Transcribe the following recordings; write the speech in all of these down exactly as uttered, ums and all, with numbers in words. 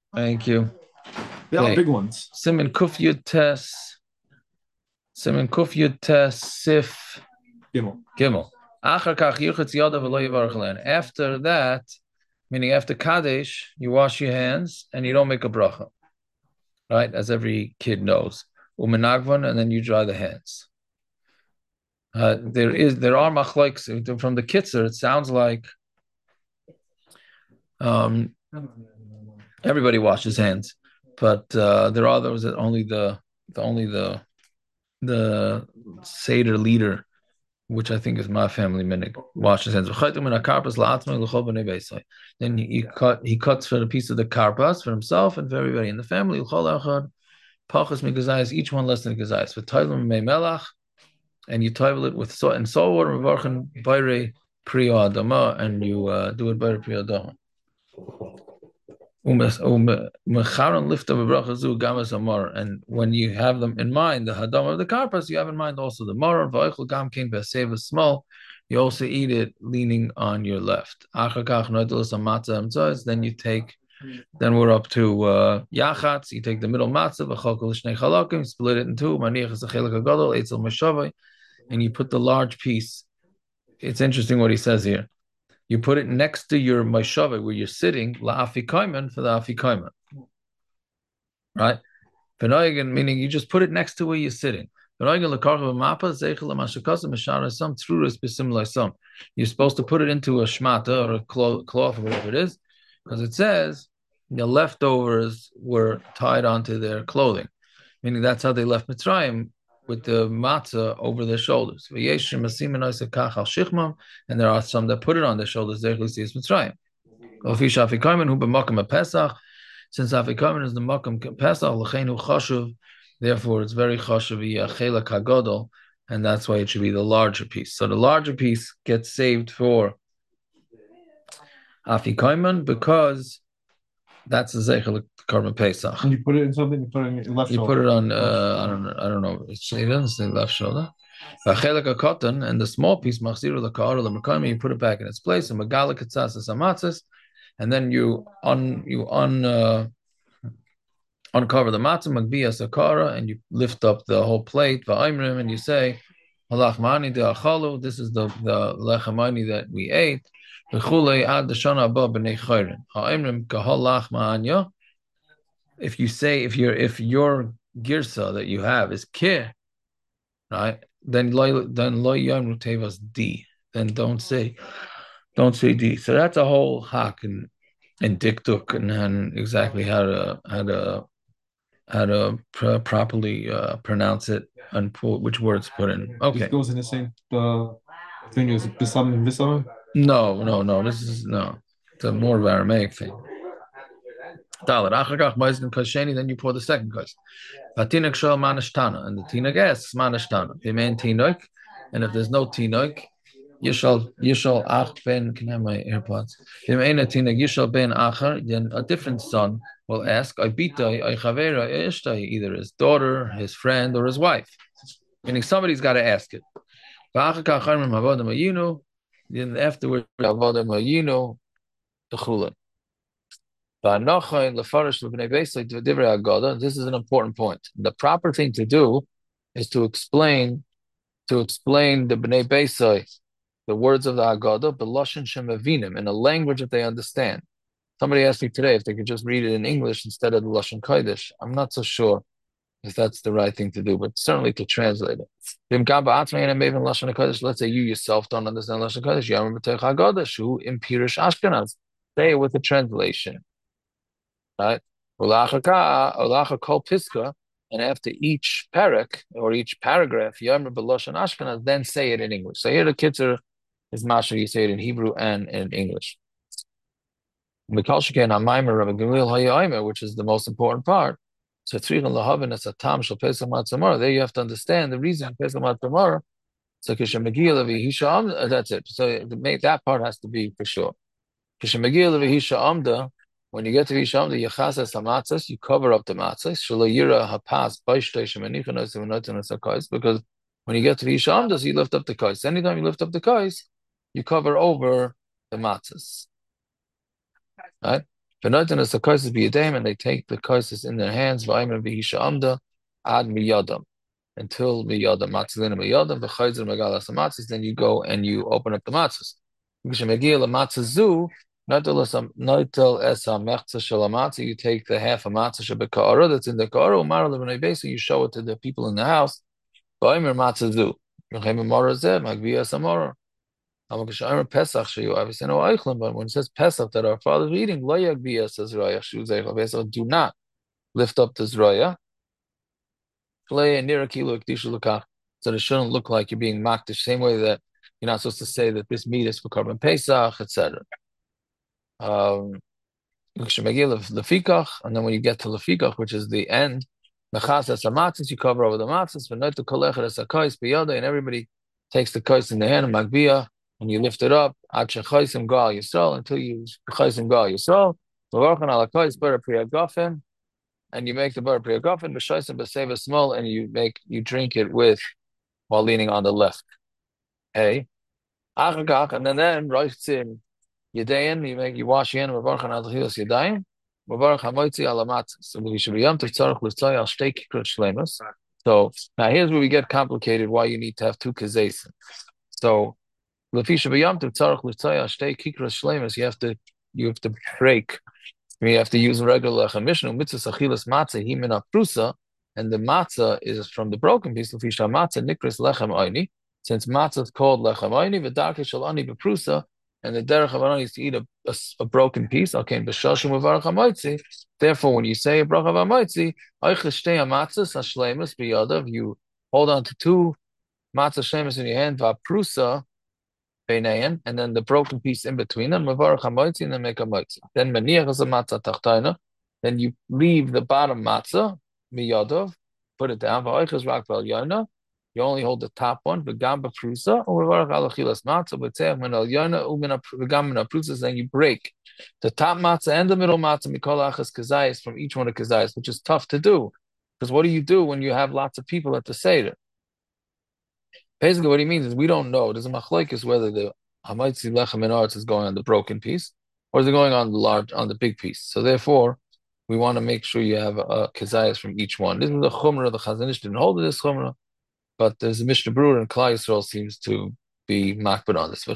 Thank you. They are Okay. big ones. Simon Kuf Yud Tes. Simon Kuf Yud Tes Sif Gimel. Gimel. Achar kach yirchetz yadav v'lo yivarach alein. After that, meaning after Kaddish, you wash your hands and you don't make a bracha, right? As every kid knows. Umenagvan, and then you dry the hands. Uh, there is there are machlokes from the Kitzer. It sounds like um, everybody washes hands, but uh, there are those that only the, the only the the Seder leader, which I think is my family minig, washes hands. Then he, he cut he cuts for a piece of the karpas for himself and for everybody in the family. Each one less than a gazayis. For Tailam me melach, and you toivel it with salt and salt water, and bayre priya adama, and you uh, do it bayre priya adama. And when you have them in mind, the hadam of the karpas, you have in mind also the maror. Small, you also eat it leaning on your left. Then you take, then we're up to uh, yachatz. You take the middle matzah, split it in two, and you put the large piece. It's interesting what he says here. You put it next to your mashava where you're sitting, la'afikaiman for the afikaiman, right? V'noigan, meaning you just put it next to where you're sitting. You're supposed to put it into a shmata or a cloth or whatever it is, because it says the leftovers were tied onto their clothing, meaning that's how they left Mitzrayim, with the matzah over their shoulders. And there are some that put it on their shoulders. Since Afikomen is the Makam Pesach, L'cheinu Chashuv, therefore it's very Chashuv, Chelak HaGodol, and that's why it should be the larger piece. So the larger piece gets saved for Afikomen because that's the Zeichel Karban Pesach. And you put it in something, you put it in your left You shoulder. put it on, uh, I don't know, I don't know, it doesn't say left shoulder. Chelak HaKotan, and the small piece, Machziru L'Kar, L'Merkayim, you put it back in its place, and Megala Ketzas Amatzis, and then you un, you un, uh, uncover the matzah, magbiya sakara, and you lift up the whole plate, va'imrim, and you say, halachmani de achalu, this is the, the lechamani that we ate, v'chulei ad shana abba b'nei chayrin. Ha'imrim kahal lachma. If you say, if your if your girsa that you have is kir, right, then lo then lo yamru tevas d. Then don't say, don't say d. So that's a whole hak and and diktuk and, and exactly how to how to how to pr- properly uh, pronounce it and pull, which words put in. Okay. It goes in the same uh, thing as Bisam and Bisam. No, no, no. This is no. It's a more of Aramaic thing. Then you pour the second kos. Vatinak shel manashtana, and the tinak asks manashtana. Iman tinok, and if there's no tinok, yishal yishal ach ben. Can I have my AirPods? Iman tinak yishal ben achar. Then a different son will ask, I bitai, I chavera, ishtai, either his daughter, his friend, or his wife. Meaning somebody's got to ask it. Then afterwards, the chulin. This is an important point. The proper thing to do is to explain to explain the Bnei Beisai, the words of the Haggadah, b'lashon shemavinim, in a language that they understand. Somebody asked me today if they could just read it in English instead of the Lashon Kodesh. I'm not so sure if that's the right thing to do, but certainly to translate it. Let's say you yourself don't understand Lashon Kodesh. Say it with the translation, right? And after each parak or each paragraph, then say it in English. So here the Kitzur is Masha, you say it in Hebrew and in English. Which is the most important part. So there you have to understand the reason Pesach Matzamar. So that's it. So that part has to be for sure. When you get to Visha Amda, Yachasas Hamatzas, you cover up the matzahs. Shalayira Hapas because when you get to Visha Amda, you lift up the kais. Anytime you lift up the kais, you cover over the matzahs. Right? V'noitenes hakaisis b'yadeim, and they take the kaisis in their hands. V'aymer v'hisha amda ad miyadam, until miyadam matzilin miyadam v'chayzer megalas hamatzis. Then you go and you open up the matzahs. V'shemegil matzah noitel es hamechza shel hamatzah. You take the half a matzah shebeka'ara that's in the ka'ara. Umar le'bnei beis, you show it to the people in the house. V'aymer matzah zu. V'chem amar zeh magvia samara. Pesach sheyu avis and oichlim. But when it says Pesach that our fathers were eating, lo yagvia says Raya shu zeichel pesach. Do not lift up the zraya. Play near a kilo kedusha l'kach, so it shouldn't look like you're being mocked the same way that you're not supposed to say that this meat is for Korban Pesach, et cetera. Um, lefikach, and then when you get to lefikach, which is the end, mechasas hamatzis, you cover over the matzis, v'noitu kolechet es hakais biyada, and everybody takes the kais in the hand, magbia, and you lift it up, ad shechaisim gal yisrael, until you chaisim gal yisrael, v'varchan ala kais bar priya gafen, and you make the bar priya gafen, b'shaisim b'seva small, and you make you drink it with while leaning on the left. Hey, achagach, and then then roichtzim Yedayin, you make you wash your hand. Mavarchan al chilas yedayim. Mavarch hamoitzi al hamatzis. So we should be yom tov tzarich l'tzay al shtei kikrot shleimus. So now here's where we get complicated. Why you need to have two kazesim. So l'fi shabiyam tov tzarich l'tzay al shtei kikrot shleimus. You have to you have to break. You have to use regular lechem mishnah mitzvah achilas matzah hi min prusa, and the matzah is from the broken piece. L'fi shamatzah nikras lechem oini. Since matzah is called lechem oini, v'darkei shel ani b'prusa. And the derech of Aron is to eat a, a, a broken piece. Okay, b'shashim uvarach hamoitzi. Therefore, when you say a bracha of hamoitzi, oiches shtei hamatzas hashleimus biyadav, you hold on to two matzah shleimus in your hand, va'prusa beinein, and then the broken piece in between them, uvarach hamoitzi, and then make a hamoitzi. Then maniach as a matzah tachtaina. Then you leave the bottom matzah biyadav, put it down. Va'oiches rak vel yana. You only hold the top one, v'gam b'prusa, or v'varach ala chilas matzah, v'tzeach min al yana, v'gam min prusa, then you break the top matzah and the middle matzah, mikol achas kazayas, from each one of kazayas, which is tough to do. Because what do you do when you have lots of people at the Seder? Basically, what he means is we don't know. There's a machlokes whether the hamaitzi lechem in arts is going on the broken piece, or is it going on the large, on the big piece. So therefore, we want to make sure you have a kazayas from each one. This is the chumrah, the Chazon Ish didn't hold this chumrah. But there's a Mishnah Brewer, and Klal Yisrael seems to be makbid on this.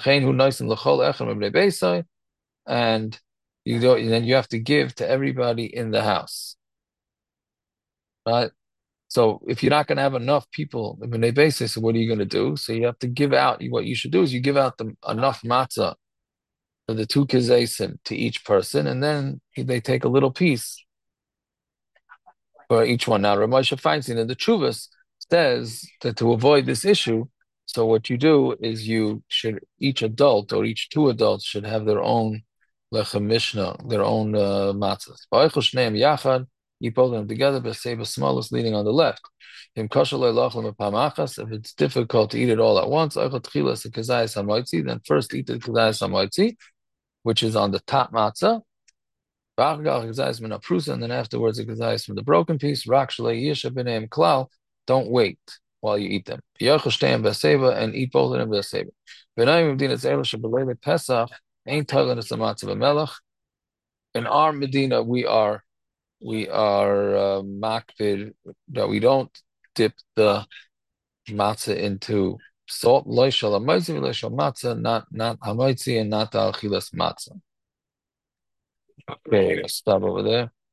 And you do, and then you have to give to everybody in the house, right? So if you're not going to have enough people, so what are you going to do? So you have to give out. What you should do is you give out the, enough matzah for the two kezesim to each person, and then they take a little piece for each one. Now, Ramosha Feinstein in the Chuvas says that to avoid this issue, so what you do is you should, each adult or each two adults should have their own lechem mishnah, their own uh, matzahs. You both them together, but say the smallest leaning on the left. If it's difficult to eat it all at once, then first eat the kazayas hamaitzi, which is on the top matzah. And then afterwards the kazayas from the broken piece. Don't wait while you eat them. And eat both of them b'seva. In our Medina, we are we are uh, makbid that we don't dip the matzah into salt. Lo shel hamaitzi, lo shel matzah, not not hamaitzi and not al chilas matzah. Okay, let's stop over there.